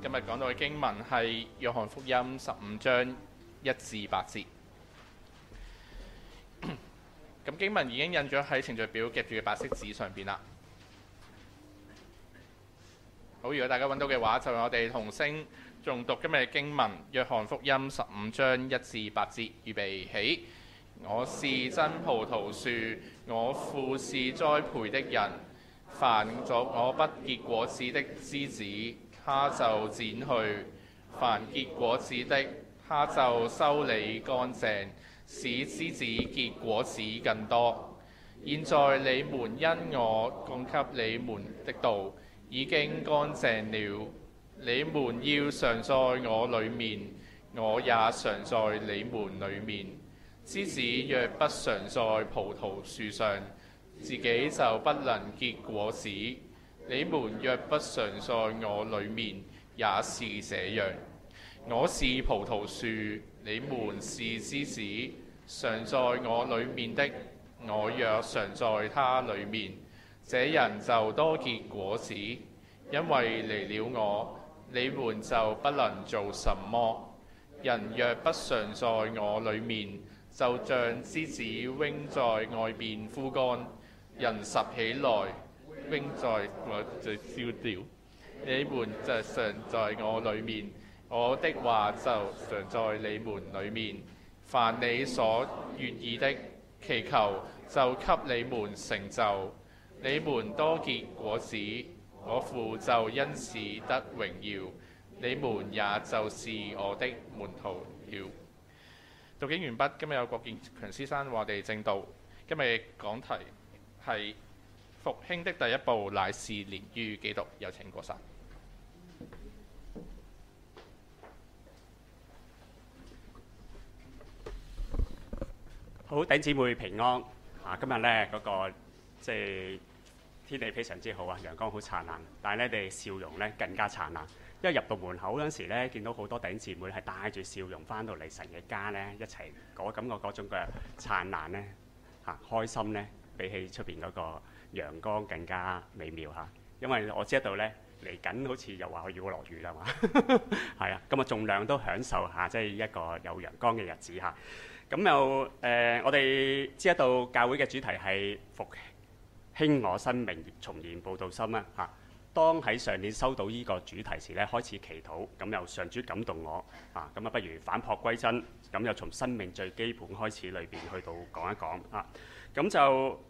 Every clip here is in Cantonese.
今日講到嘅經文係約翰福音15章1至8節。咁經文已經印咗喺程序表夾住嘅白色紙上邊啦。好，如果大家揾到嘅話，就讓我哋同聲誦讀今日嘅經文，約翰福音15章1至8節。預備起。我是真葡萄樹，我父是栽培的人。凡作我不結果子的枝子，他就剪去；凡結果子的，他就修理乾淨，使枝子結果子更多。現在你們因我供給你們的道已經乾淨了，你們要常在我裏面，我也常在你們裏面。枝子若不常在葡萄樹上，自己就不能結果子。你們若不常在我裏面，也是這樣。我是葡萄樹，你們是枝子。常在我裏面的，我若常在他裏面，這人就多結果子，因為離了我，你們就不能做什麼。人若不常在我裏面，就像枝子扔在外邊枯乾，人拾起來扔在我就燒掉。你們就常在我裏面，我的話就常在你們裏面。凡你所願意的，祈求就給你們成就。你們多結果子，我父就因此得榮耀。你們也就是我的門徒了。讀經完畢。今日有郭建強先生為我哋證道。今日嘅講題係復興的第一步乃是連於基督。有請郭生。 好，弟兄姊妹平安。今日呢嗰個即係天氣非常之好啊，陽光好燦爛，但係呢，你哋笑容呢更加燦爛。因為入到門口嗰陣時呢，見到好多弟兄姊妹係帶住笑容翻到嚟神嘅家呢，一齊感覺嗰種嘅燦爛呢，開心呢，比起出邊嗰個陽光更加美妙嚇。因為我知道呢，嚟緊好似又話要落雨啦嘛，係啊，咁啊盡量都享受下即係一個有陽光嘅日子嚇。咁又我哋知道教會嘅主題係復興我生命，重燃佈道心啊嚇。當喺上年收到呢個主題時咧，開始祈禱，咁又上主感動我啊，咁啊不如返璞歸真，咁又從生命最基本開始裏邊去到講一講啊，咁就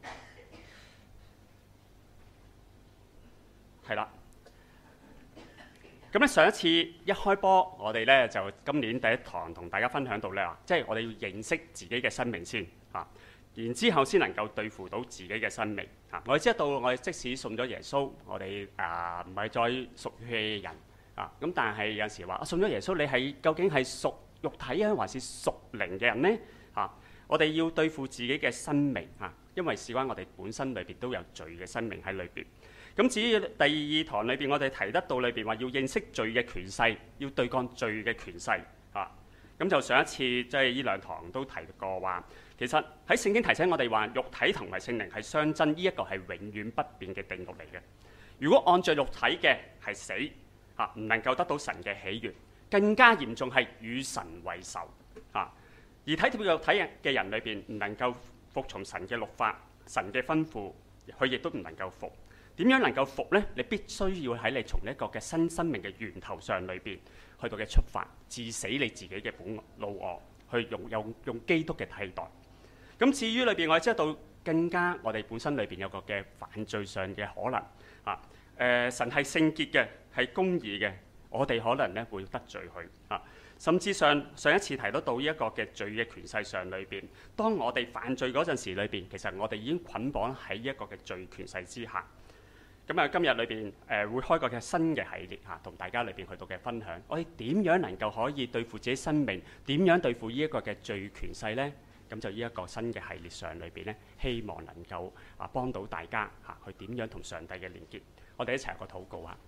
係啦。咁咧上一次一開波，我哋咧就今年第一堂同大家分享到咧，即係我哋要認識自己嘅生命先啊，然之後先能夠對付到自己嘅生命啊。我哋知道我哋即使信咗耶穌，我哋唔係再屬血嘅人啊。咁但係有時話信咗耶穌，你係究竟係屬肉體啊，還是屬靈嘅人呢？啊，我哋要對付自己嘅生命啊，因為事關我哋本身裏邊都有罪嘅生命喺裏邊。咁至於第二堂裏邊，我哋提得到裏邊話要認識罪嘅權勢，要對抗罪嘅權勢啊。咁就上一次即係呢兩堂都提過話，其實喺聖經提醒我哋話，肉體同埋聖靈係相爭，呢一個係永遠不變嘅定律嚟嘅。如果按照肉體嘅係死啊，唔能夠得到神嘅喜悅，更加嚴重係與神為仇啊。而體貼肉體嘅人裏邊唔能夠服從神嘅律法、神嘅吩咐，佢亦都唔能夠服。點樣能夠服呢？你必須要喺你從一個嘅新生命嘅源頭上裏邊去到嘅出發，治死你自己嘅本老我，去用基督嘅替代。咁至於裏邊，我哋知道更加我哋本身裏邊有個嘅犯罪上嘅可能啊。神係聖潔嘅，係公義嘅，我哋可能咧會得罪佢啊。甚至上一次提得到呢一個嘅罪嘅權勢上裏邊，當我哋犯罪嗰陣時裏邊，其實我哋已經捆綁喺一個嘅罪權勢之下。咁啊，今日裏邊會開個嘅新嘅系列嚇，同大家裏邊去到嘅分享，我哋點樣能夠可以對付自己生命？點樣對付呢一個嘅罪權勢呢？咁就呢一個新嘅系列上裏邊呢，希望能夠幫到大家嚇，去點樣同上帝嘅連結。我哋一齊有個禱告啊！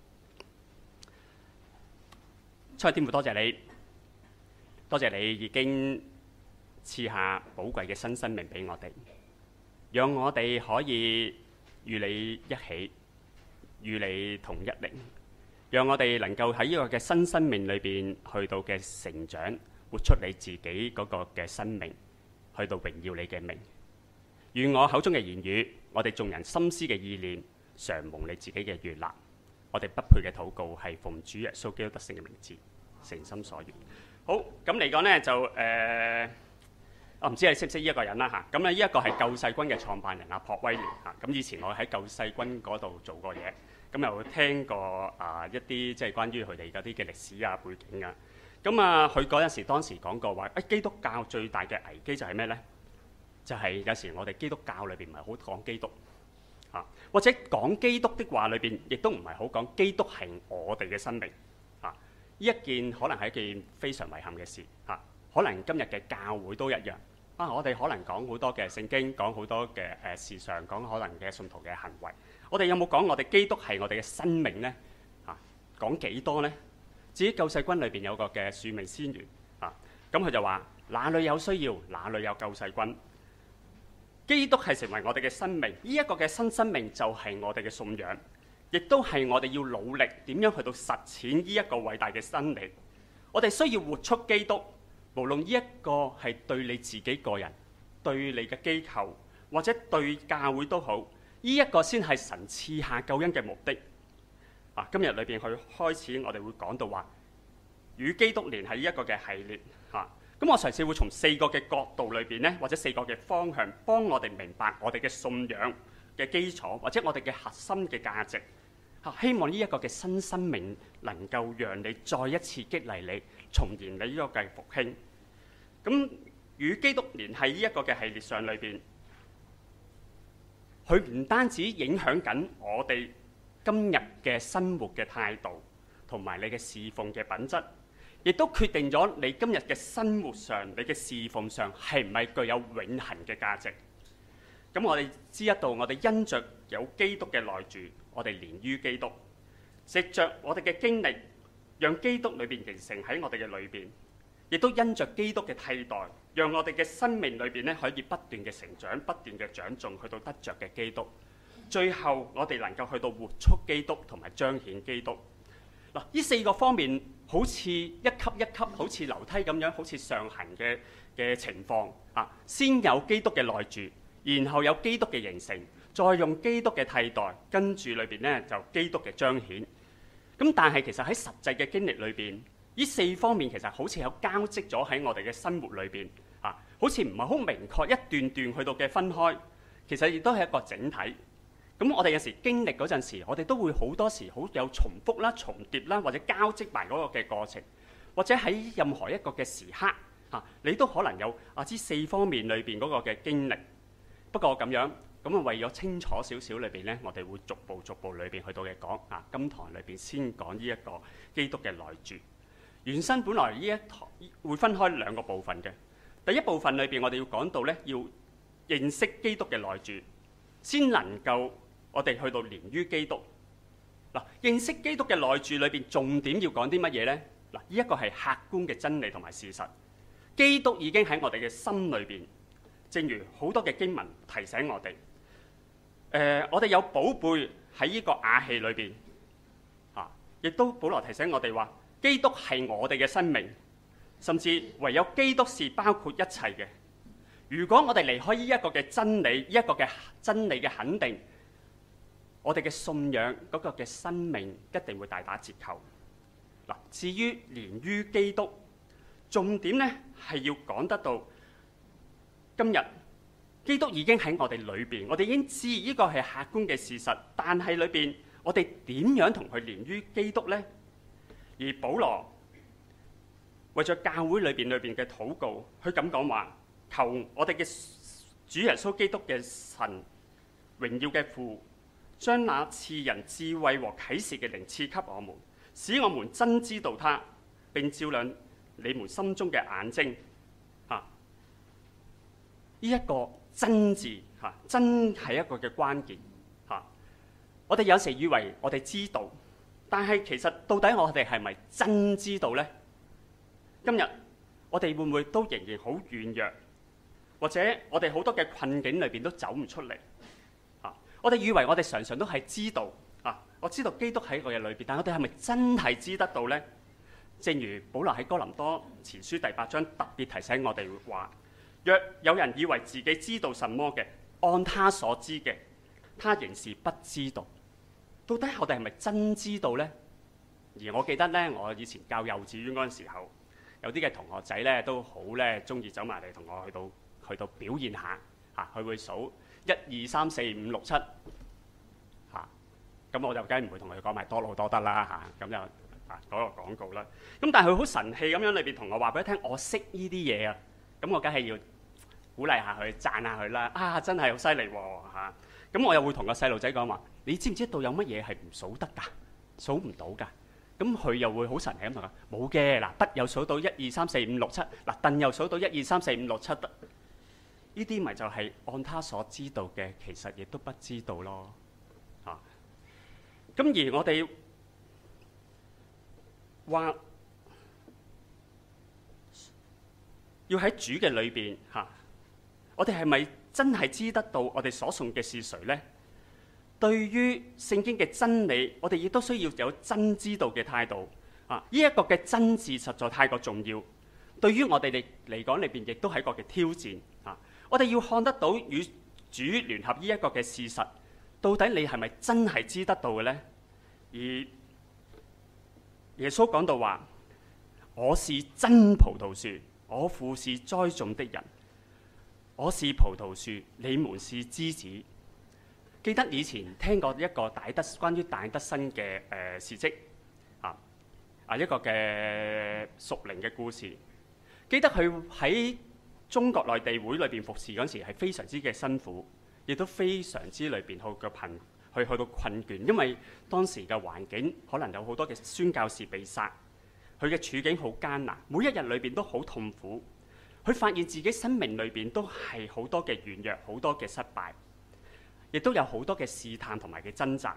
親愛的天父，多謝你，多謝你已經賜下寶貴嘅新生命俾我哋，讓我哋可以與你一起，與你同一靈， 讓我哋能夠喺呢個嘅新生命裏邊去到嘅成長，活出你自己嗰個嘅生命，去到榮耀你嘅名。願我口中嘅言語，我哋眾人心思嘅意念，常蒙你自己嘅悅納。我哋不配嘅禱告係奉主耶穌基督得勝嘅名字，誠心所願。好，咁嚟講呢，就我唔知你識唔識呢一個人啦嚇。咁咧呢一個係救世軍嘅創辦人阿朴威廉嚇。咁以前我喺救世軍嗰度做過嘢，咁又聽過一啲即係關於佢哋嗰啲嘅歷史啊背景啊。咁佢嗰陣時當時講過話，基督教最大嘅危機就係咩呢？就係有時我哋基督教裏邊唔係好講基督嚇，或者講基督的話裏邊，亦都唔係好講基督係我哋嘅生命嚇。呢一件可能係一件非常遺憾嘅事嚇。可能今日嘅教會都一樣我哋可能講好多嘅聖經，講好多嘅事上，講可能嘅信徒嘅行為。我哋有冇講我哋基督係我哋嘅生命呢？講幾多呢？至於救世軍裏邊有個嘅署名先員咁佢就話：哪裏有需要，哪裏有救世軍。基督係成為我哋嘅生命，呢一個嘅新生命就係我哋嘅信仰，亦都係我哋要努力點樣去到實踐呢一個偉大嘅真理。我哋需要活出基督，無論呢一個係對你自己個人、對你嘅機構或者對教會都好，呢一個先係神賜下救恩嘅目的。今日裏邊去開始，我哋會講到話與基督聯繫呢一個嘅系列咁我嘗試會從4個嘅角度裏邊呢，或者4個嘅方向，幫我哋明白我哋嘅信仰嘅基礎，或者我哋嘅核心嘅價值希望呢一個嘅新生命能夠讓你再一次激勵你，重燃你呢個嘅復興。咁與基督聯繫呢一個嘅系列上裏邊，佢唔單止影響緊我哋今日嘅生活嘅態度，同埋你嘅侍奉嘅品質，亦都決定咗你今日嘅生活上、你嘅侍奉上係唔係具有永恆嘅價值。咁我哋知一道，我哋因着有基督嘅內住，我哋連於基督，藉着我哋嘅經歷，讓基督裏邊形成喺我哋嘅裏邊，亦都因着基督嘅替代，讓我哋嘅生命裏邊咧可以不斷嘅成長、不斷嘅長進，去到得着嘅基督。最後我哋能夠去到活出基督同埋彰顯基督。嗱，呢4個方面好似一級一級，好似樓梯咁樣，好似上行嘅情況先有基督嘅內住，然後有基督嘅形成，再用基督嘅替代，跟住裏邊咧就基督嘅彰顯。咁但係其實喺實際嘅經歷裏邊，呢4方面其實好似有交織咗喺我哋嘅生活裏邊好似唔係好明確一段段去到嘅分開，其實亦都係一個整體。咁我哋有時經歷嗰陣時，我哋都會好多時好有重複啦、重疊啦，或者交織埋嗰個嘅過程，或者喺任何一個嘅時刻你都可能有呢4方面裏邊嗰個嘅經歷。不過咁樣為咗清楚少少裏邊呢，我哋會逐步裏邊去到嘅講今堂裏邊先講呢一個基督嘅內住。原身本來呢一堂會分開2個部分嘅。第一部分裏邊我哋要講到呢，要認識基督嘅內住，先能夠我哋去到連於基督。認識基督嘅內住裏邊重點要講啲乜嘢呢？呢一個係客觀嘅真理同埋事實。基督已經喺我哋嘅心裏邊，正如好多嘅經文提醒我哋。我哋有寶貝喺呢個瓦器裏邊亦都保羅提醒我哋話，基督係我哋嘅生命，甚至唯有基督是包括一切嘅。如果我哋離開呢一個嘅真理，呢一個嘅真理嘅肯定，我哋嘅信仰嗰個嘅生命一定會大打折扣。至於連於基督，重點呢係要講得到今日基督已經喺我哋裏邊，我哋已經知呢個係客觀嘅事實，但係裏邊我哋點樣同佢連於基督呢？而保羅為咗教會裏邊嘅禱告，佢咁講話：求我哋嘅主耶穌基督嘅神榮耀嘅父，將那賜人智慧和啟示嘅靈賜給我們，使我們真知道他，並照亮你們心中嘅眼睛。呢一個真字真係一個嘅關鍵我哋有時以為我哋知道，但係其實到底我哋係咪真知道呢？今日我哋會唔會都仍然好軟弱，或者我哋好多嘅困境裏邊都走唔出嚟我哋以為我哋常常都係知道我知道基督喺我嘅裏邊，但我哋係咪真係知得到呢？正如保羅喺哥林多前書第8章特別提醒我哋話：若有人以為自己知道什麼嘅，按他所知嘅，他仍是不知道。到底我哋係咪真知道呢？而我記得呢，我以前教幼稚園嗰陣時候，有啲嘅同學仔呢都好呢中意走埋嚟同我去到表現下嚇，佢會數1、2、3、4、5、6、7嚇，咁我就梗係唔會同佢講埋多勞多得啦嚇，咁就嗰個廣告啦。咁但係佢好神氣咁樣裏邊同我話俾佢聽，我識呢啲嘢啊，咁我梗係要鼓勵下佢，讚下佢啦。啊，真係好犀利喎嚇！咁我又會同個細路仔講話：你知唔知道有乜嘢係唔數得㗎？數唔到㗎。咁佢又會好神氣咁同我講：冇嘅，嗱，筆又數到1、2、3、4、5、6、7，嗱，凳又數到1、2、3、4、5、6、7得。呢啲咪就係按他所知道嘅，其實亦都不知道咯。嚇！咁而我哋話要喺主嘅裏邊嚇，我哋係咪真係知得到我哋所信嘅是誰呢？對於聖經嘅真理，我哋亦都需要有真知道嘅態度啊！呢一個嘅真字實在太過重要，對於我哋嚟講裏邊亦都係一個嘅挑戰啊！我哋要看得到與主聯合呢一個嘅事實，到底你係咪真係知得到嘅呢？而耶穌講到話：我是真葡萄樹，我父是栽種的人。我是葡萄樹，你們是枝子。記得以前聽過一個關於戴德生嘅事蹟一個嘅屬靈嘅故事。記得佢喺中國內地會裏邊服侍嗰陣時係非常之嘅辛苦，亦都非常之裏邊去到困倦，因為當時嘅環境可能有好多嘅宣教士被殺，佢嘅處境好艱難，每一日裏邊都好痛苦。佢發現自己生命裏邊都係好多嘅軟弱，好多嘅失敗，亦都有好多嘅試探同埋嘅掙扎。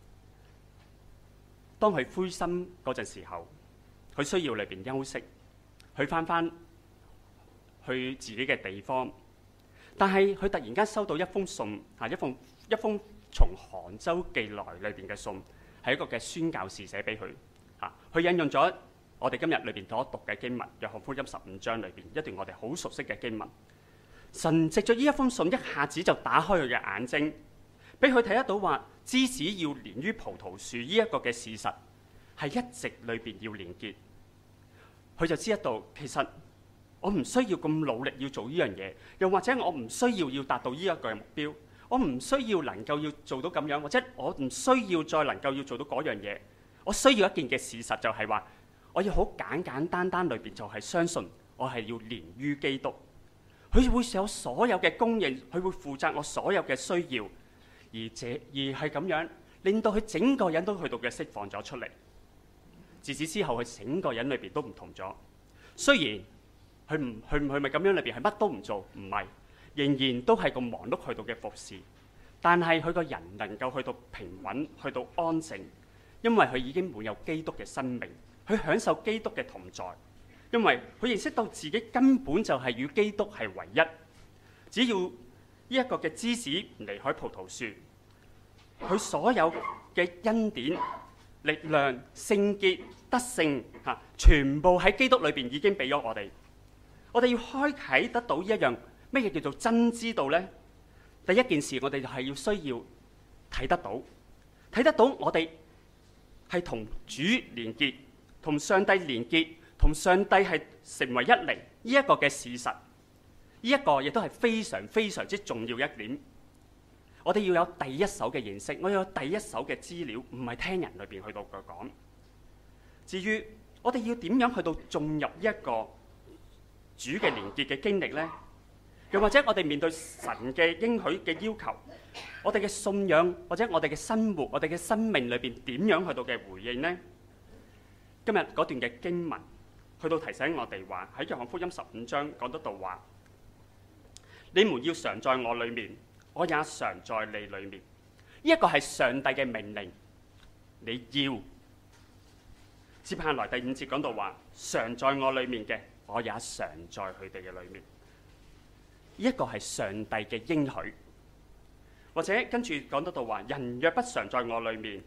當佢灰心嗰陣時候，佢需要裏邊休息，佢翻去自己嘅地方。但係佢突然間收到一封信，一封從杭州寄來裏邊嘅信，係一個嘅宣教士寫俾佢。佢引用咗我哋今日裏邊所讀嘅經文《約翰福音》15章裏邊一段我哋好熟悉嘅經文。神藉咗呢一封信，一下子就打開佢嘅眼睛，俾佢睇得到話枝子要連於葡萄樹呢一個嘅事實，係一直裏邊要連結。佢就知得到，其實我唔需要咁努力要做呢樣嘢，又或者我唔需要達到呢一個目標，我唔需要能夠要做到咁樣，或者我唔需要再能夠要做到嗰樣嘢。我需要一件嘅事實就係話，我要好簡單裏邊就係相信我係要連於基督，佢會有所有嘅供應，佢會負責我所有嘅需要，而係咁樣令到佢整個人都去到嘅釋放咗出嚟。自此之後，佢整個人裏邊都唔同咗。雖然佢咪咁樣裏邊係乜都唔做，唔係，仍然都係咁忙碌去到嘅服侍，但係佢個人能夠去到平穩，去到安靜，因為佢已經滿有基督嘅生命，佢享受基督嘅同在，因為佢認識到自己根本就係與基督係唯一。只要呢一個嘅枝子唔離開葡萄樹，佢所有嘅恩典、力量、聖潔、得勝全部喺基督裏邊已經俾咗我哋。我哋要開啟得到呢一樣咩嘢叫做真知道呢？第一件事，我哋就係要需要睇得到我哋係同主連結，同上帝連結，同上帝係成為一靈呢一個嘅事實。呢一個亦都係非常非常之重要一點。我哋要有第一手嘅認識，我要有第一手嘅資料，唔係聽人裏邊去到講。至於我哋要點樣去到進入一個主嘅連結嘅經歷呢？又或者我哋面對神嘅應許嘅要求，我哋嘅信仰或者我哋嘅生活、我哋嘅生命裏邊點樣去到嘅回應呢？今日嗰段嘅經文去到提醒我哋話，喺約翰福音15章講得到話，你們要常在我裏面，我也常在你裏面。呢一個係上帝嘅命令，你要。接下來第5節講到話，常在我裏面嘅，我也常在佢哋嘅裏面。呢一個係上帝嘅應許，或者跟住講得到話，人若不常在我裏面，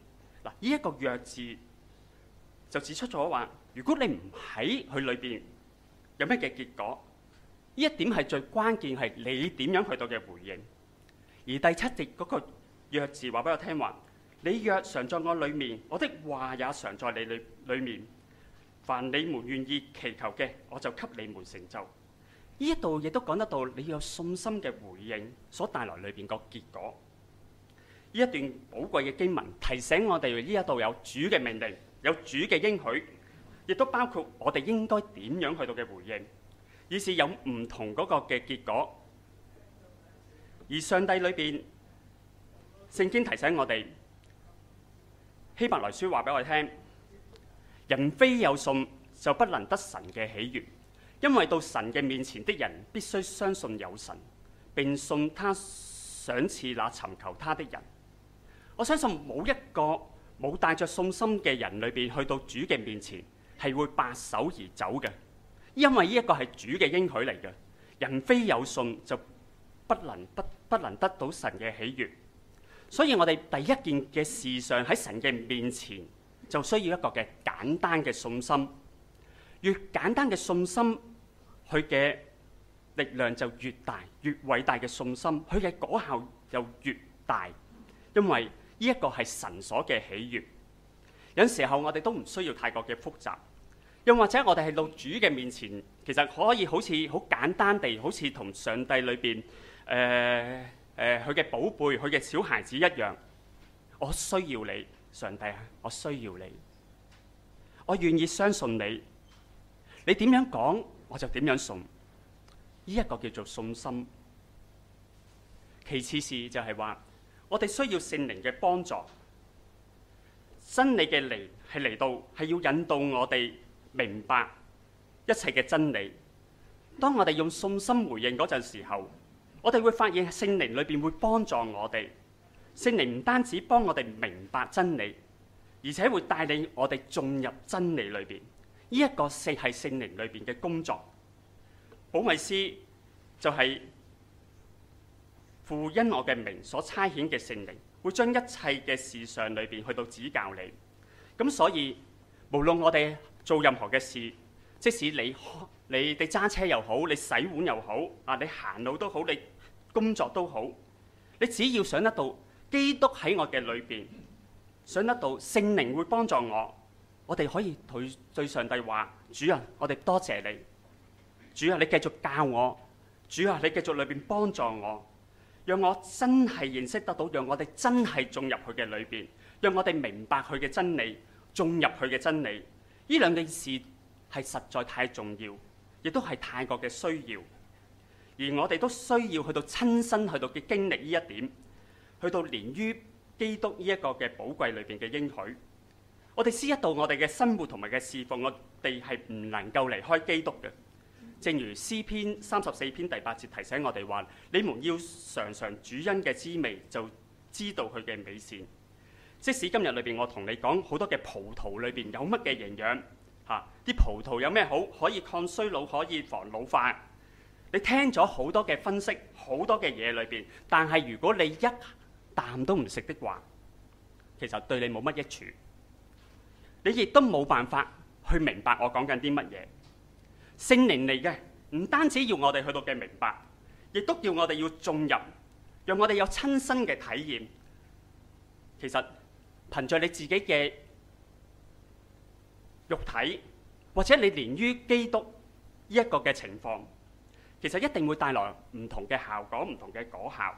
呢一個若字就指出咗話，如果你唔喺佢裏邊有咩嘅結果，呢一點係最關鍵，係你點樣去到嘅回應。而第7節嗰個若字話俾我聽話，你若常在我裏面，我的話也常在你裏面，凡你們願意祈求嘅，我就給你們成就。呢一度亦都講得到你要有信心嘅回應所帶來裏邊個結果。呢一段寶貴嘅經文提醒我哋，呢一度有主嘅命令，有主嘅應許，亦都包括我哋應該點樣去到嘅回應，以是有唔同嗰個嘅結果。而上帝裏邊聖經提醒我哋，希伯來書話俾我哋聽，人非有信就不能得神嘅喜悅，因為到神嘅面前的人必須相信有神，並信他賞賜那尋求他的人。我相信冇一個冇帶着信心嘅人裏邊去到主嘅面前係會白手而走嘅，因為呢一個係主嘅應許嚟嘅。人非有信就不能得到神嘅喜悅，所以我哋第一件嘅事上喺神嘅面前就需要一個嘅簡單嘅信心。越簡單嘅信心，佢嘅力量就越大，越偉大嘅信心，佢嘅果效就越大，因為呢一個係神所嘅喜悅。有時候我哋都唔需要太過嘅複雜，又或者我哋係到主嘅面前，其實可以好似好簡單地，好似同上帝裏邊佢嘅寶貝、佢嘅小孩子一樣。我需要你，上帝啊，我需要你，我願意相信你。你點樣講，我就點樣信。呢一個叫做信心。其次是就係話，我哋需要聖靈嘅幫助。真理嘅嚟係嚟到，係要引導我哋明白一切嘅真理。當我哋用信心回應嗰陣時候，我哋會發現聖靈裏邊會幫助我哋。聖靈唔單止幫我哋明白真理，而且會帶領我哋進入真理裏邊。呢一個係聖靈裏邊嘅工作。保惠師就係父因我嘅名所差遣嘅聖靈，會將一切嘅事上裏邊去到指教你。咁所以無論我哋做任何嘅事，即使你揸車又好，你洗碗又好，你行路都好，你工作都好，你只要想得到基督喺我嘅裏邊，想得到聖靈會幫助我哋可以對上帝話：主啊，我哋多謝你。主啊，你繼續教我。主啊，你繼續裏邊幫助我，讓我真係認識得到，讓我哋真係進入佢嘅裏邊，讓我哋明白佢嘅真理，進入佢嘅真理。呢兩件事係實在太重要，亦都係太過嘅需要。而我哋都需要去到親身去到嘅經歷呢一點，去到連於基督呢一個嘅寶貴裏邊嘅應許。我哋知道我哋嘅生活同埋嘅侍奉，我哋係唔能夠離開基督嘅。正如詩篇34篇第8節提醒我哋話：你們要嘗嘗主恩嘅滋味，就知道佢嘅美善。即使今日裏邊我同你講好多嘅葡萄裏邊有乜嘅營養啲葡萄有咩好？可以抗衰老，可以防老化。你聽咗好多嘅分析，好多嘅嘢裏邊，但係如果你一啖都唔食的話，其實對你冇乜益處。你亦都冇辦法去明白我講緊啲乜嘢。聖靈嚟嘅，唔單止要我哋去到嘅明白，亦都叫我哋要進入，讓我哋有親身嘅體驗。其實憑着你自己嘅肉體，或者你連於基督呢一個嘅情況，其實一定會帶來唔同嘅效果，唔同嘅果效。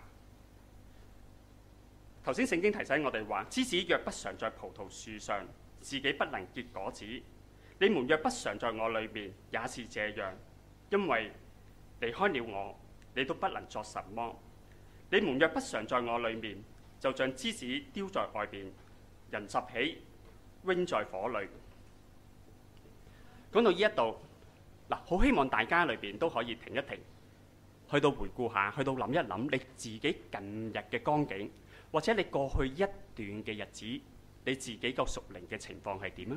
頭先聖經提醒我哋話：枝子若不常在葡萄樹上，自己不能結果子；你們若不常在我裏面，也是這樣。因為離開了我，你都不能作什麼。你們若不常在我裏面，就像枝子丟在外邊，人拾起，扔在火裏。講到呢一度，好希望大家裏邊都可以停一停，去到回顧下，去到諗一諗你自己近日嘅光景，或者你過去一段嘅日子，你自己個屬靈嘅情況係點啊？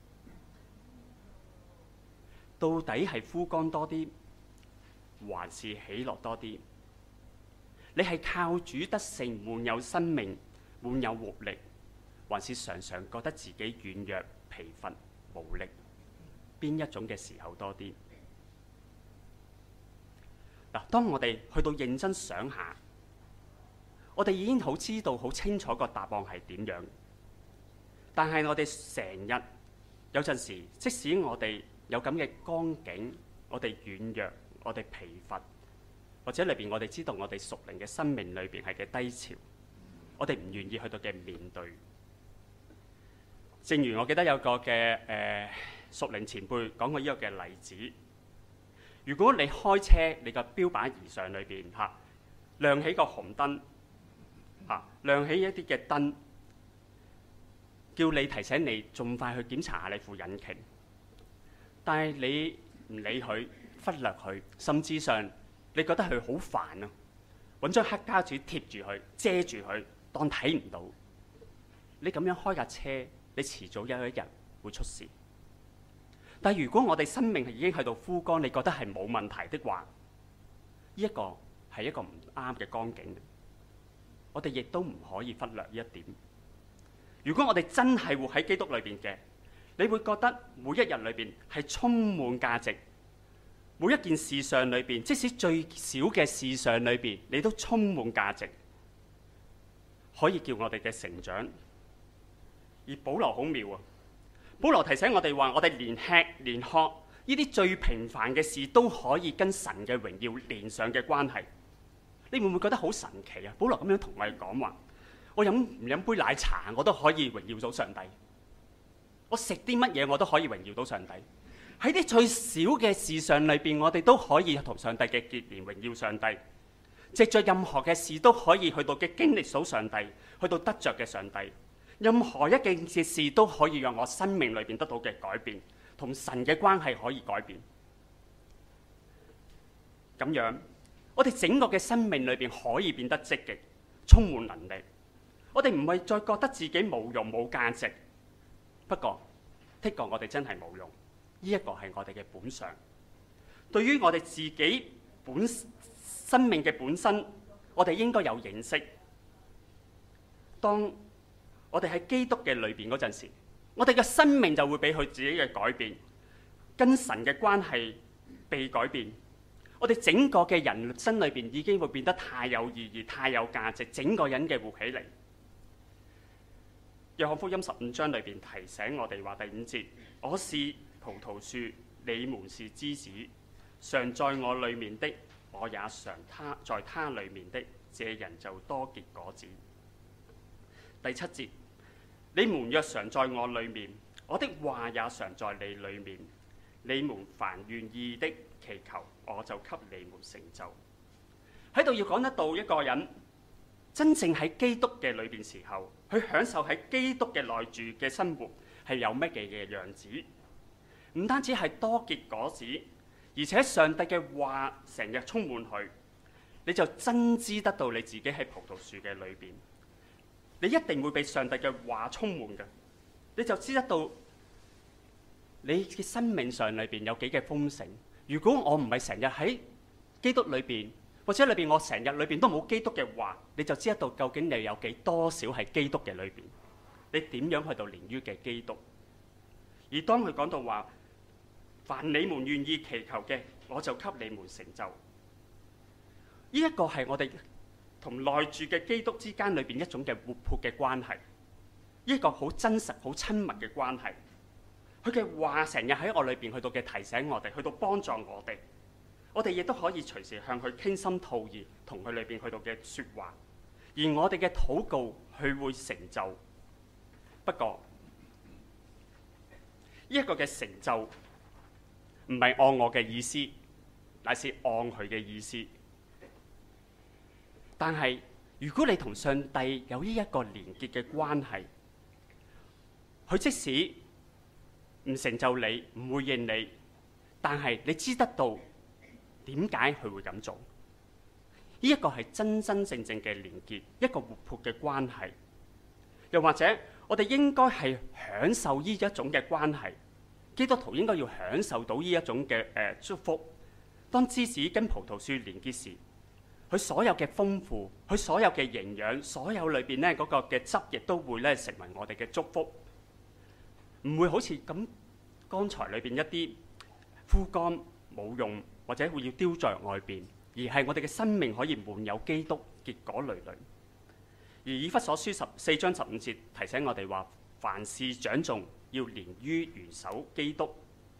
到底係枯乾多啲，還是喜樂多啲？你係靠主得勝，滿有生命，滿有活力， 還是常常覺得自己軟弱、疲乏、無力？邊一種嘅時候多啲？嗱，當我哋去到認真想下，我哋已經好知道、好清楚個答案係點樣。但係我哋成日有陣時，即使我哋有咁嘅光景，我哋軟弱，我哋疲乏，或者裏邊我哋知道我哋屬靈嘅生命裏邊係嘅低潮，我哋唔願意去到嘅面對。正如我記得有個嘅屬靈前輩講過呢個嘅例子，如果你開車，你個標靶儀上裏邊亮起個紅燈，亮起一啲嘅燈，叫你提醒你盡快去檢查下你副引擎，但係你唔理佢，忽略佢，甚至上你覺得佢好煩啊，揾張黑膠紙貼住佢，遮住佢，當睇唔到。你咁樣開架車，你遲早有一日會出事。但係如果我哋生命已經喺度枯乾，你覺得係冇問題的話，呢一個係一個唔啱嘅光景。我哋亦都唔可以忽略呢一點。如果我哋真係活喺基督裏邊嘅，你會覺得每一日裏邊係充滿價值，每一件事上裏邊，即使最小嘅事上裏邊，你都充滿價值，可以叫我哋嘅成長。而保羅好妙啊！保羅提醒我哋話，我哋連吃連喝呢啲最平凡嘅事都可以跟神嘅榮耀連上嘅關係。你會唔會覺得好神奇啊？保羅咁樣同我哋講話，我飲唔飲杯奶茶，我都可以榮耀到上帝；我食啲乜嘢，我都可以榮耀到上帝。喺啲最小嘅事上裏邊，我哋都可以同上帝嘅結連榮耀上帝。藉着任何嘅事都可以去到嘅經歷到上帝，去到得着嘅上帝。任何一件嘅事都可以讓我生命裏邊得到嘅改變，同神嘅關係可以改變。咁樣，我哋整個嘅生命裏邊可以變得積極，充滿能力。我哋唔係再覺得自己冇用冇價值。不過，的確我哋真係冇用。呢一個係我哋嘅本相。對於我哋自己生命嘅本身，我哋應該有認識。當我哋喺基督嘅裏邊嗰陣時，我哋嘅生命就會俾佢自己嘅改變，跟神嘅關係被改變。我哋整個嘅人生裏邊已經會變得太有意義、太有價值，整個人嘅活起嚟。約翰福音15章裏邊提醒我哋話，第5節：我是葡萄樹，你們是枝子，常在我裏面的，我也常在他裏面的，這人就多結果子。第7節：你們若常在我裏面，我的話也常在你裏面，你們凡願意的祈求，我就給你們成就。喺度要講得到一個人真正喺基督嘅裏邊時候，去享受喺基督嘅內住嘅生活係有乜嘅樣子？唔單止係多結果子，而且上帝嘅話成日充滿佢，你就真知得到你自己喺葡萄樹嘅裏邊。你一定會被上帝嘅話充滿嘅，你就知得到你嘅生命上裏邊有幾嘅豐盛。如果我唔係成日喺基督裏邊，或者裏邊我成日裏邊都冇基督嘅話，你就知得到究竟你有幾多少係基督嘅裏邊，你點樣去到連於嘅基督。而當佢講到話，凡你們願意祈求嘅，我就給你們成就。呢一個係我哋同內住嘅基督之間裏邊一種嘅活潑嘅關係，一個好真實、好親密嘅關係。佢嘅話成日喺我裏邊去到嘅提醒我哋，去到幫助我哋。我哋亦都可以隨時向佢傾心吐意，同佢裏邊去到嘅説話。而我哋嘅禱告，佢會成就。不過呢一個嘅成就唔係按我嘅意思，乃是按佢嘅意思。但係，如果你同上帝有呢一個連結嘅關係，佢即使唔成就你，唔會應你，但係你知得到點解佢會咁做？呢一個係真真正正嘅連結，一個活潑嘅關係。又或者，我哋應該係享受呢一種嘅關係。基督徒應該要享受到呢一種嘅祝福。當枝子跟葡萄樹連結時， 佢所有嘅豐富，佢所有嘅營養，所有裏邊咧嗰個嘅汁液都會咧成為我哋嘅祝福，唔會好似咁剛才裏邊一啲枯乾冇用或者會要丟在外邊，而係我哋嘅生命可以滿有基督，結果累累。而以弗所書14章15節提醒我哋話，凡事長進要連於元首基督。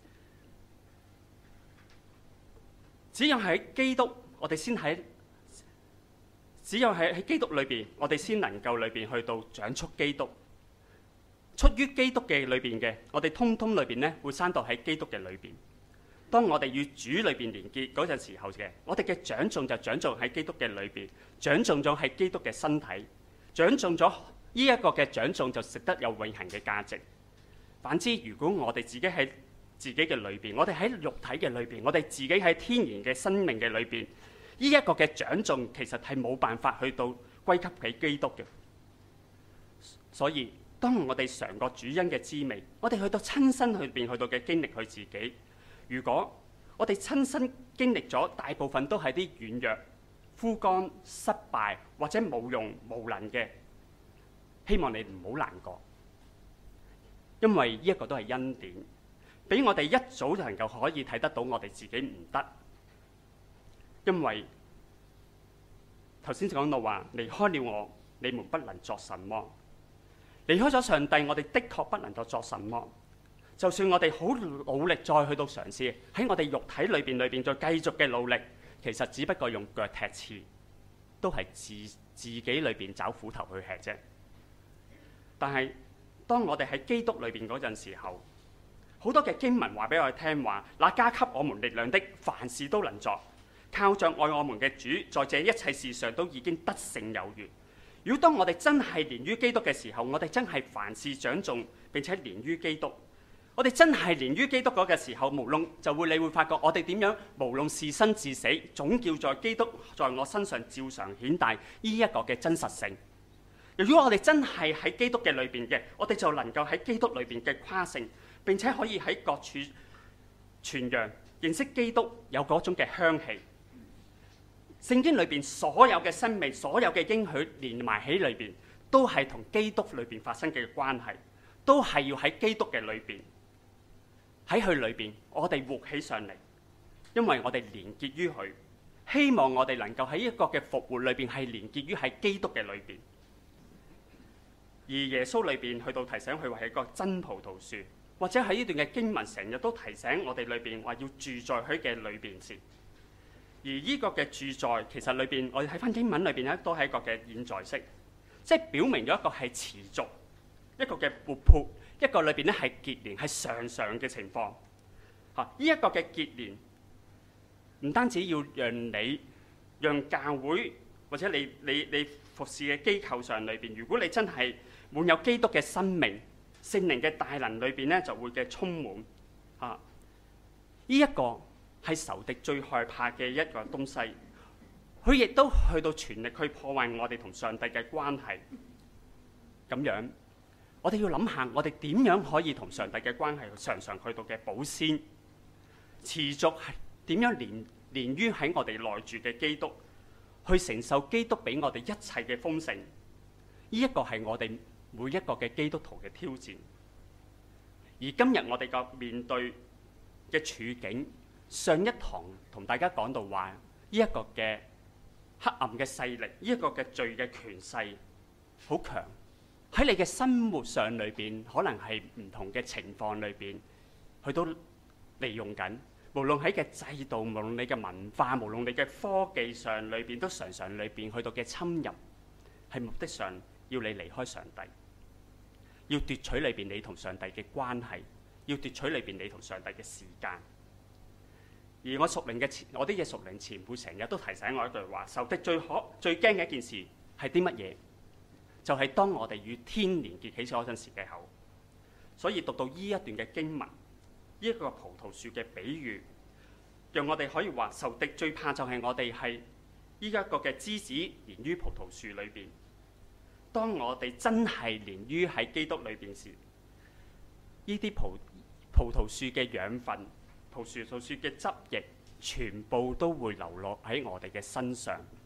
只有喺基督，我哋先喺只有喺基督裏邊，我哋先能夠裏邊去到長出基督。出於基督嘅裏邊嘅，我哋通通裏邊咧會生到喺基督嘅裏邊。當我哋與主裏邊連結嗰陣時候嘅，我哋嘅長進就長進喺基督嘅裏邊，長進咗喺基督嘅身體，長進咗呢一個嘅長進就值得有永恆嘅價值。反之，如果我哋自己喺自己嘅裏邊，我哋喺肉體嘅裏邊，我哋自己喺天然嘅生命嘅裏邊，呢一個嘅長進其實係冇辦法去到歸給俾基督嘅。所以當我哋嘗過主恩嘅滋味，我哋去到親身裏邊去到嘅經歷佢自己。如果我哋親身經歷咗大部分都係啲軟弱、枯乾、失敗或者冇用無能嘅，希望你唔好難過，因為呢一個都係恩典。俾我哋一早就能夠可以睇得到我哋自己唔得，因為頭先講到話離開了我，你們不能作什麼。離開咗上帝，我哋的確不能夠作什麼。就算我哋好努力再去到嘗試喺我哋肉體裏邊再繼續嘅努力，其實只不過用腳踢刺，都係自己裏邊找苦頭去吃啫。但係當我哋喺基督裏邊嗰陣時候，好多嘅經文話俾我哋聽話，那加給我們力量的，凡事都能作。靠着愛我們嘅主，在這一切事上都已經得勝有餘。如果當我哋真係連於基督嘅時候，我哋真係凡事長進並且連於基督。我哋真係連於基督嗰個時候，無論你會發覺我哋點樣，無論是生是死，總叫在基督在我身上照常顯大呢一個嘅真實性。如果我哋真係喺基督嘅裏邊嘅，我哋就能夠喺基督裏邊嘅誇勝，並且可以喺各處傳揚認識基督有嗰種嘅香氣。聖經裏邊所有嘅生命、所有嘅應許連埋喺裏邊，都係同基督裏邊發生嘅關係，都係要喺基督嘅裏邊。喺佢裏邊，我哋活起上嚟，因為我哋連結於佢，希望我哋能夠喺一個嘅復活裏邊係連結於喺基督嘅裏邊。而耶穌裏邊去到提醒佢話係一個真葡萄樹，或者喺呢段嘅經文成日都提醒我哋裏邊話要住在佢嘅裏邊先。而呢個嘅住在其實裏邊，我哋睇翻經文裏邊咧，都係一個嘅現在式，即係表明咗一個係持續，一個嘅活潑。一個裏邊咧係結連，係常常嘅情況。呢一個嘅結連，唔單止要讓教會或者你服侍嘅機構上裏邊，如果你真係滿有基督嘅生命、聖靈嘅大能裏邊咧，就會嘅充滿。呢一個係仇敵最害怕嘅一個東西，佢亦都去到全力去破壞我哋同上帝嘅關係。咁樣。我哋要諗下，我哋點樣可以同上帝嘅關係常常去到嘅保鮮，持續係點樣連於喺我哋內住嘅基督，去承受基督俾我哋一切嘅豐盛。呢一個係我哋每一個嘅基督徒嘅挑戰。而今日我哋個面對嘅處境，上一堂同大家講到話，呢一個嘅黑暗嘅勢力，呢一個嘅罪嘅權勢好強。喺你嘅生活上裏邊，可能係唔同嘅情況裏邊，佢都利用緊。無論喺嘅制度，無論你嘅文化，無論你嘅科技上裏邊，都常常裏邊去到嘅侵入，係目的上要你離開上帝，要奪取裏邊你同上帝嘅關係，要奪取裏邊你同上帝嘅時間。而我啲嘅屬靈前輩成日都提醒我一句話：仇敵最驚嘅一件事係啲乜嘢？就係當我哋與天連結起嗰陣時嘅口。所以讀到呢一段嘅經文，呢一個葡萄樹嘅比喻，讓我哋可以話仇敵最怕就係我哋係依一個嘅枝子連於葡萄樹裏邊。當我哋真係連於喺基督裏邊時，呢啲葡萄樹嘅養分、葡萄樹嘅汁液，全部都會流落喺我哋嘅身上。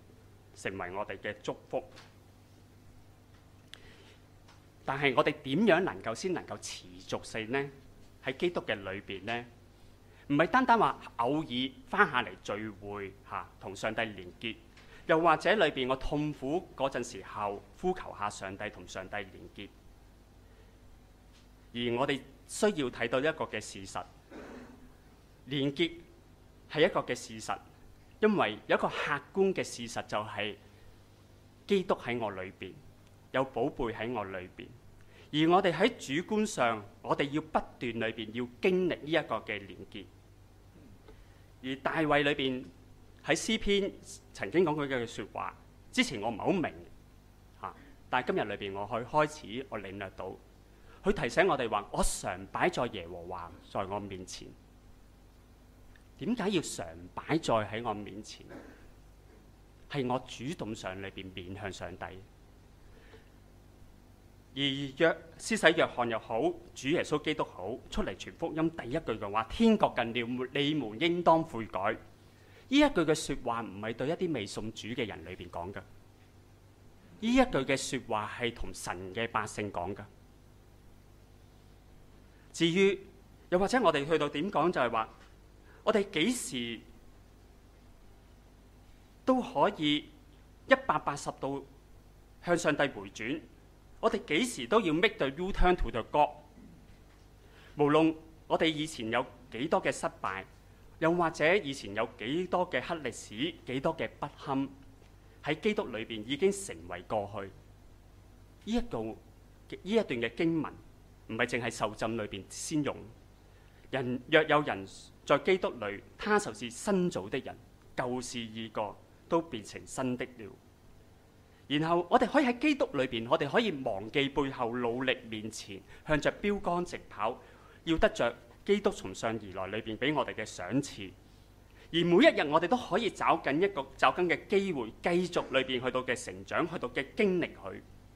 成為我哋嘅祝福。但係我哋點樣先能夠持續性呢？喺基督嘅裏邊呢，唔係單單話偶爾翻下嚟聚會嚇，同上帝連結，又或者裏邊我痛苦嗰陣時候呼求下上帝，同上帝連結。而我哋需要睇到一個嘅事實，連結係一個嘅事實，因為有一個客觀嘅事實就係基督喺我裏邊，有寶貝喺我裏邊。而我哋喺主觀上，我哋要不斷裏邊要經歷呢一個嘅連結。而大衛裏邊喺詩篇曾經講過一句説話，之前我唔係好明嚇，但係今日裏邊我去開始我領略到，佢提醒我哋話：我常擺在耶和華在我面前。點解要常擺在喺我面前？係我主動上裏邊面向上帝。而施洗約翰又好，主耶穌基督好，出嚟傳福音第一句嘅話：天國近了，你們應當悔改。呢一句嘅説話唔係對一啲未信主嘅人裏邊講嘅，呢一句嘅説話係同神嘅百姓講嘅。至於又或者我哋去到點講，就係話我哋幾時都可以180度向上帝回轉。我哋幾時都要 make the U-turn to the God。無論我哋以前有幾多嘅失敗，又或者以前有幾多嘅黑歷史，幾多嘅不堪，喺基督裏邊已經成為過去。呢一段嘅經文唔係淨係受浸裏邊先用。若有人在基督裏，他就是新造的人，舊事已過，都變成新的了。然後我哋可以喺基督裏邊，我哋可以忘記背後，努力面前，向着標竿直跑，要得着基督從上而來裏邊俾我哋嘅賞賜。而每一日我哋都可以找緊嘅機會，繼續裏邊去到嘅成長，去到嘅經歷佢。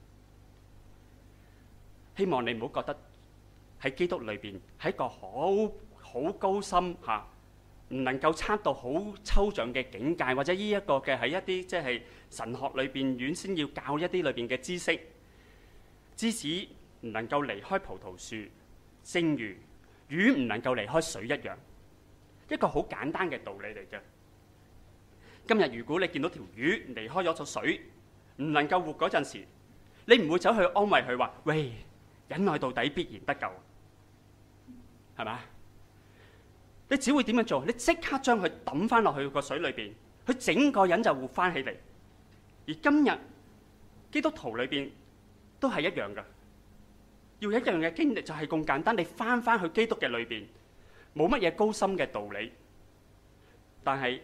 希望你唔好覺得喺基督裏邊係一個好高深嚇，唔能夠測到好抽象嘅境界，或者呢一個嘅係一啲即係神學裏邊原先要教一啲裏邊嘅知識。枝子唔能夠離開葡萄樹，正如魚唔能夠離開水一樣，一個好簡單嘅道理嚟嘅。今日如果你見到條魚離開咗咗水，唔能夠活嗰陣時，你唔會走去安慰佢話：喂，忍耐到底必然得救，係咪？你只會點樣做？你即刻將佢抌翻落去個水裏邊，佢整個人就活翻起嚟。而今日基督徒裏邊都係一樣嘅，要一樣嘅經歷就係咁簡單。你翻去基督嘅裏邊，冇乜嘢高深嘅道理，但係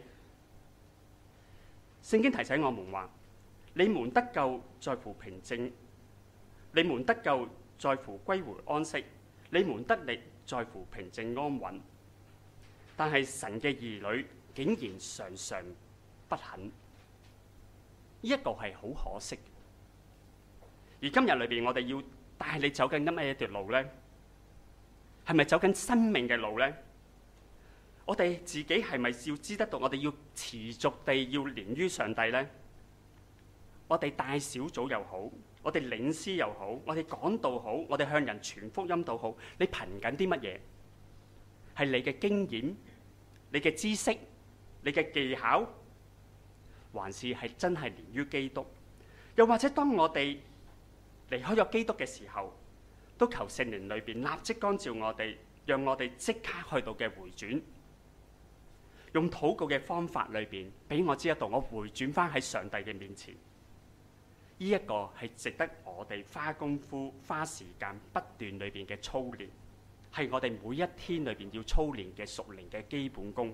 聖經提醒我們話：你們得救在乎平靜，你們得救在乎歸回安息，你們得力在乎平靜安穩。但係神嘅兒女竟然常常不肯，呢一個係好可惜。而今日裏邊，我哋要帶你走緊乜嘢條路呢？係咪走緊生命嘅路呢？我哋自己係咪要知得到？我哋要持續地要連於上帝呢？我哋帶小組又好，我哋領詩又好，我哋講道好，我哋向人傳福音都好，你憑緊啲乜嘢？係你嘅經驗、你嘅知識、你嘅技巧，還是係真係連於基督？又或者當我哋離開咗基督嘅時候，都求聖靈裏邊立即光照我哋，讓我哋即刻去到嘅回轉，用禱告嘅方法裏邊，俾我知得到我回轉翻喺上帝嘅面前。呢一個係值得我哋花功夫、花時間不斷裏邊嘅操練。係我哋每一天裏邊要操練嘅屬靈嘅基本功。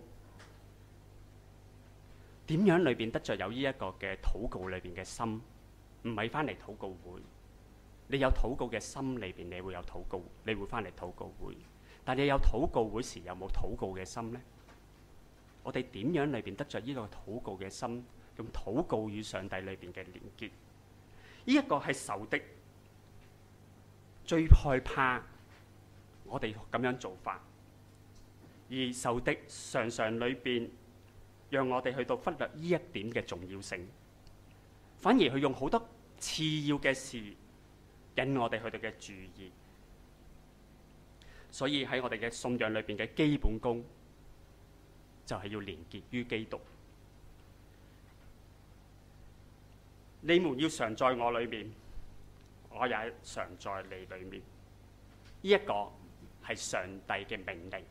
點樣裏邊得着有呢一個嘅禱告裏邊嘅心？唔係翻嚟禱告會，你有禱告嘅心裏邊，你會有禱告，你會翻嚟禱告會。但你有禱告會時，有冇禱告嘅心呢？我哋點樣裏邊得着呢個禱告嘅心？用禱告與上帝裏邊嘅連結。呢一個係仇敵最害怕我哋咁樣做法，而仇敵常常裏邊讓我哋去到忽略呢一點嘅重要性。 反而佢用好多次要嘅事引我哋佢哋嘅注意。所以喺我哋嘅信仰裏邊嘅基本功，就係要連結於基督。你們要常在我裏面，我也常在你裏面。呢一個係上帝嘅命令。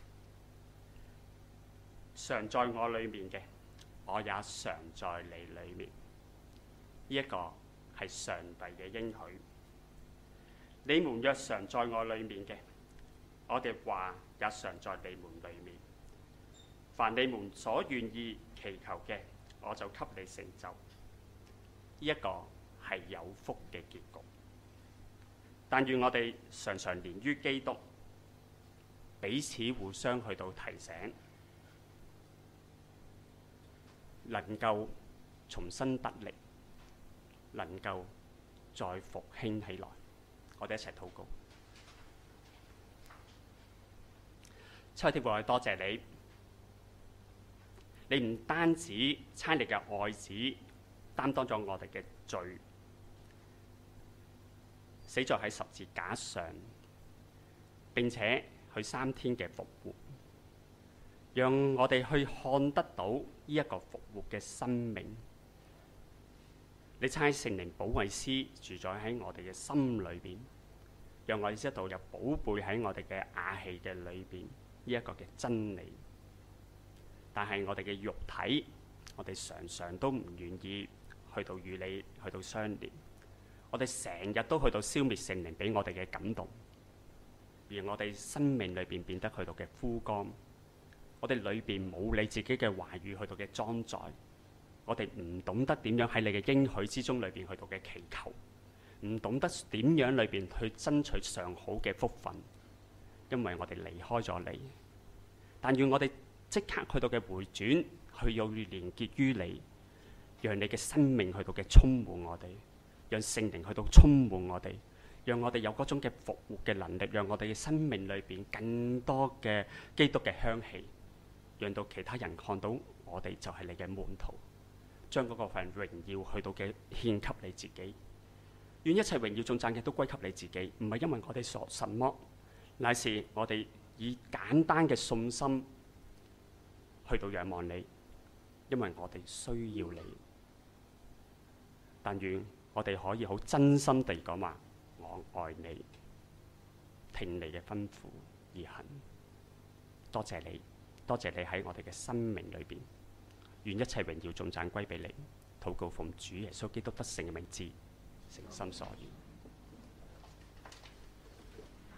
常在我裏面嘅，我也常在你裏面。呢一個係上帝嘅應許。你們若常在我裏面嘅，我嘅話也常在你們裏面。凡你們所願意祈求嘅，我就給你成就。呢一個係有福嘅結局。但願我哋常常連於基督，彼此互相去到提醒，能夠重新得力，能夠再復興起來。我哋一齊禱告。親愛的天父，我哋多謝你，你唔單止差你嘅愛子擔當咗我哋嘅罪，死咗喺十字架上，並且佢3天嘅復活，讓我哋去看得到呢一個復活嘅生命。你差聖靈保惠師住在喺我哋嘅心裏邊，讓我哋知道有寶貝喺我哋嘅瓦器嘅裏邊呢一個嘅真理。但係我哋嘅肉體，我哋常常都唔願意去到與你去到相連。我哋成日都去到消滅聖靈俾我哋嘅感動，而我哋生命裏邊變得去到嘅枯乾。我哋裏邊冇你自己嘅話語去到嘅裝載。我哋唔懂得點樣喺你嘅應許之中裏邊去到嘅祈求，唔懂得點樣裏邊去爭取上好嘅福分，因為我哋離開咗你。但願我哋即刻去到嘅回轉，去要連結於你，讓你嘅生命去到嘅充滿我哋，讓聖靈去到充滿我哋，讓我哋有嗰種嘅復活嘅能力，讓我哋嘅生命裏邊更多嘅基督嘅香氣，讓到其他人看到我哋就係你嘅門徒，將嗰個份榮耀去到嘅獻給你自己。願一切榮耀頌讚嘅都歸給你自己，唔係因為我哋所什麼，乃是我哋以簡單嘅信心去到仰望你，因為我哋需要你。但願我哋可以好真心地講話，我愛你，聽你嘅吩咐而行。多謝你，多謝你喺我哋嘅生命裏邊。願一切榮耀頌讚歸俾你。禱告奉主耶穌基督得勝嘅名字，誠心所願。